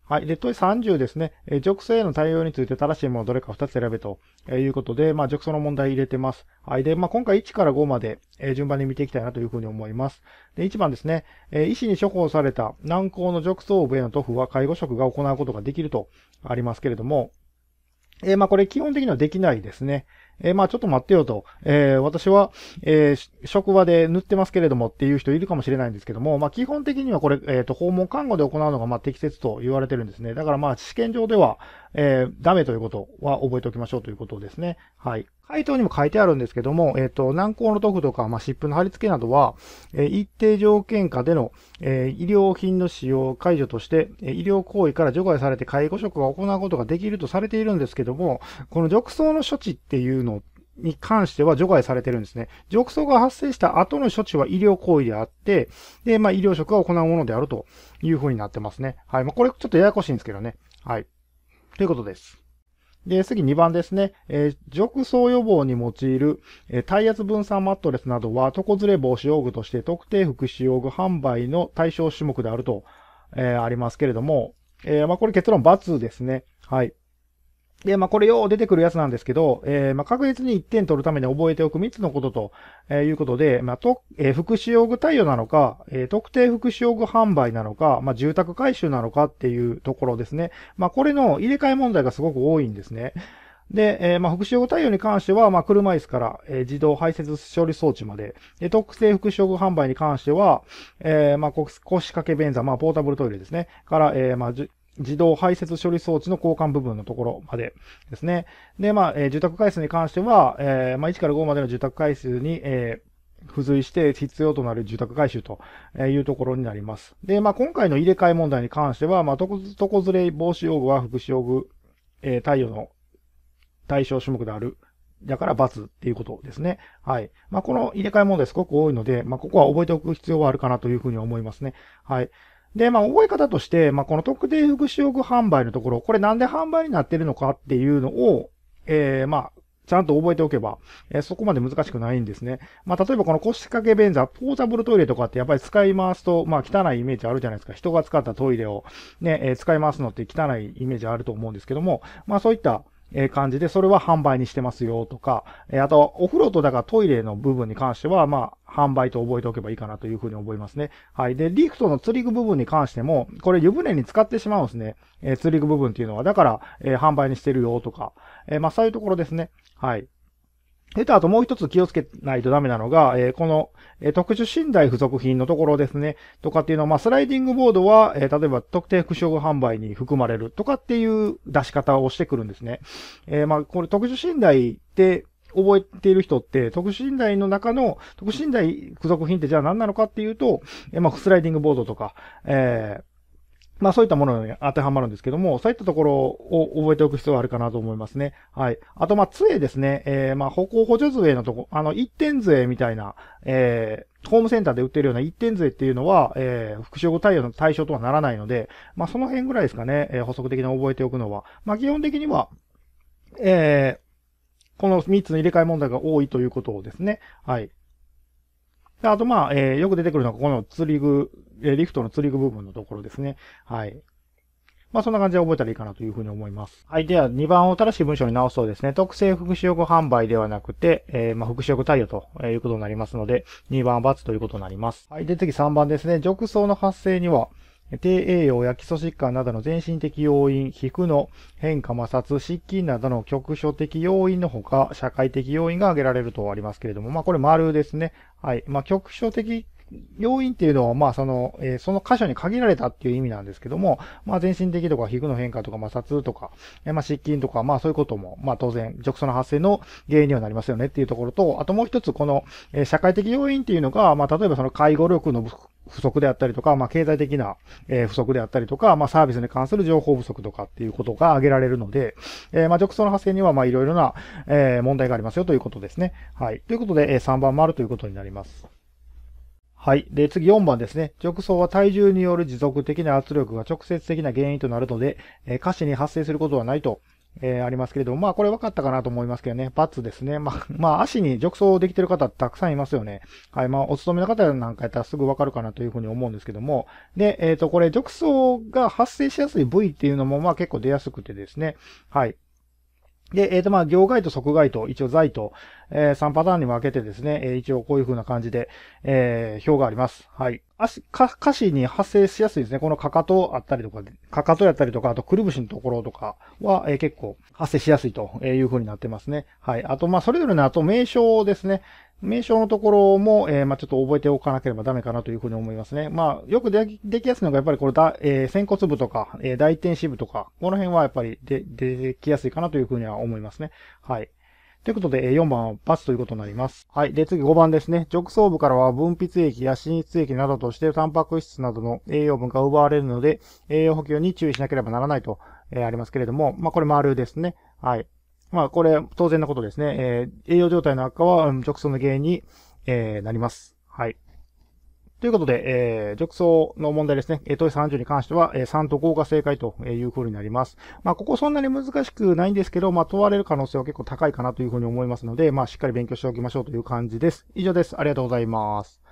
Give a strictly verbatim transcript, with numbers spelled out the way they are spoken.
はい。で、問いさんじゅうですね。えー、褥瘡への対応について正しいものをどれかふたつ選べということで、まあ、褥瘡の問題入れてます。はい。で、まあ、今回いちからごまで、えー、順番に見ていきたいなというふうに思います。で、いちばんですね。えー、医師に処方された軟膏の褥瘡部への塗布は介護職が行うことができるとありますけれども、えー、まあ、これ基本的にはできないですね。えー、まあ、ちょっと待ってよと。えー、私は、えー、職場で塗ってますけれどもっていう人いるかもしれないんですけども、まあ、基本的にはこれ、えっと、訪問看護で行うのが、まあ、適切と言われてるんですね。だからまあ、試験上では、えー、ダメということは覚えておきましょうということですね。はい。回答にも書いてあるんですけども、えっと、軟膏の塗布とか、まあ、湿布の貼り付けなどは、えー、一定条件下での、えー、医療品の使用解除として、医療行為から除外されて介護職が行うことができるとされているんですけども、この褥瘡の処置っていうのに関しては除外されてるんですね。褥瘡が発生した後の処置は医療行為であって、で、まあ、医療職が行うものであるという風になってますね。はい。まあ、これちょっとややこしいんですけどね。はい。ということです。で、次にばんですね。えー、褥瘡予防に用いる、えー、体圧分散マットレスなどは、床ずれ防止用具として特定福祉用具販売の対象種目であると、えー、ありますけれども、えー、まあ、これ結論×ですね。はい。で、まあ、これよう出てくるやつなんですけど、えー、まあ、確実にいってん取るために覚えておくみっつのことと、えー、いうことで、まあ、と、えー、福祉用具貸与なのか、えー、特定福祉用具販売なのか、まあ、住宅改修なのかっていうところですね。まあ、これの入れ替え問題がすごく多いんですね。で、えー、まあ、福祉用具対応に関しては、まあ、車椅子から、えー、自動排泄処理装置まで、で、特定福祉用具販売に関しては、えー、まあ、腰掛け便座、まあ、ポータブルトイレですね。から、えー、まあ、自動排泄処理装置の交換部分のところまでですね。で、まあ、えー、住宅回数に関しては、えー、まあ、いちからごまでの住宅回数に、えー、付随して必要となる住宅改修というところになります。で、まあ、今回の入れ替え問題に関しては、まあ、床ずれ防止用具は福祉用具、えー、対応の対象種目である。だから×っていうことですね。はい。まあ、この入れ替え問題すごく多いので、まあ、ここは覚えておく必要はあるかなというふうに思いますね。はい。で、まあ、覚え方として、まあ、この特定福祉用具販売のところ、これなんで販売になってるのかっていうのを、えー、まあ、ちゃんと覚えておけば、えー、そこまで難しくないんですね。まあ、例えばこの腰掛け便座、ポータブルトイレとかってやっぱり使い回すと、まあ、汚いイメージあるじゃないですか。人が使ったトイレをね、えー、使い回すのって汚いイメージあると思うんですけども、まあ、そういったえ感じで、それは販売にしてますよとか、えあと、お風呂とだからトイレの部分に関しては、まあ、販売と覚えておけばいいかなというふうに思いますね。はい。で、リフトの釣り具部分に関しても、これ湯船に使ってしまうんですね。えー、釣り具部分っていうのは、だから、えー、販売にしてるよとか、えー、まあ、そういうところですね。はい。えと、あともう一つ気をつけないとダメなのが、えー、この、えー、特殊寝台付属品のところですね。とかっていうのは、まあ、スライディングボードは、えー、例えば特定福祉用具販売に含まれるとかっていう出し方をしてくるんですね。えー、まあ、これ特殊寝台って覚えている人って、特殊寝台の中の、特殊寝台付属品ってじゃあ何なのかっていうと、えー、まあ、スライディングボードとか、えー、まあそういったものに当てはまるんですけども、そういったところを覚えておく必要があるかなと思いますね。はい。あと、まあ、杖ですね。えー、まあ、歩行補助杖のとこ、あの、一点杖みたいな、えー、ホームセンターで売ってるような一点杖っていうのは、えー、福祉用具対応の対象とはならないので、まあ、その辺ぐらいですかね。えー、補足的に覚えておくのは。まあ、基本的には、えー、このみっつの入れ替え問題が多いということですね。はい。あと、まあ、えー、よく出てくるのが、この釣り具、えー、リフトの釣り具部分のところですね。はい。まあ、そんな感じで覚えたらいいかなというふうに思います。はい。では、にばんを正しい文章に直すとですね、特性福祉用具販売ではなくて、えー、まあ、福祉用具対応ということになりますので、にばんは×ということになります。はい。で、次さんばんですね。褥瘡の発生には、低栄養や基礎疾患などの全身的要因、皮膚の変化、摩擦、湿菌などの局所的要因のほか、社会的要因が挙げられるとありますけれども、まあ、これ丸ですね。はい。まあ、局所的要因っていうのは、まあ、その、えー、その箇所に限られたっていう意味なんですけども、まあ、全身的とか皮膚の変化とか摩擦とか、えー、まあ、湿菌とか、まあ、そういうことも、まあ、当然、褥瘡の発生の原因にはなりますよねっていうところと、あともう一つ、この、えー、社会的要因っていうのが、まあ、例えばその介護力の不足であったりとか、まあ、経済的な、えー、不足であったりとか、まあ、サービスに関する情報不足とかっていうことが挙げられるので、えー、まあ、褥瘡の発生には、まあ、いろいろな、えー、問題がありますよということですね。はい。ということで、えー、さんばん丸ということになります。はい。で、次よんばんですね。褥瘡は体重による持続的な圧力が直接的な原因となるので、えー、下肢に発生することはないとえーありますけれども、まあ、これ分かったかなと思いますけどね。バツですね。まあ、まあ、足に褥瘡できてる方たくさんいますよね。はい。まあ、お勤めの方なんかやったらすぐ分かるかなというふうに思うんですけども。で、えっと、これ、褥瘡が発生しやすい部位っていうのも、まあ、結構出やすくてですね。はい。で、えっと、まあ、業外と側外と、一応在と、えー、さんパターンに分けてですね、えー一応こういう風な感じで、えー表があります。はい。足、か、下肢に発生しやすいですね。このかかとあったりとかで、かかとやったりとか、あとくるぶしのところとかは、えー結構発生しやすいという風になってますね。はい。あと、まあ、それぞれのあと名称ですね。名称のところも、えーまあ、ちょっと覚えておかなければダメかなというふうに思いますね。まあ、よくでき、できやすいのが、やっぱりこれだ、えー、仙骨部とか、えー、大天使部とか、この辺はやっぱりで、出てきやすいかなというふうには思いますね。はい。ということで、えーよんばんはバツということになります。はい。で、次ごばんですね。褥瘡部からは分泌液や脂質液などとして、タンパク質などの栄養分が奪われるので、栄養補給に注意しなければならないと、えーありますけれども、まあ、これ丸ですね。はい。まあ、これ、当然のことですね。えー栄養状態の悪化は、うん褥瘡の原因に、えーなります。はい。ということで、えー、褥瘡の問題ですね。えー、問いさんじゅうに関しては、えー、さんとごが正解という風になります。まあ、ここそんなに難しくないんですけど、まあ、問われる可能性は結構高いかなという風に思いますので、まあ、しっかり勉強しておきましょうという感じです。以上です。ありがとうございます。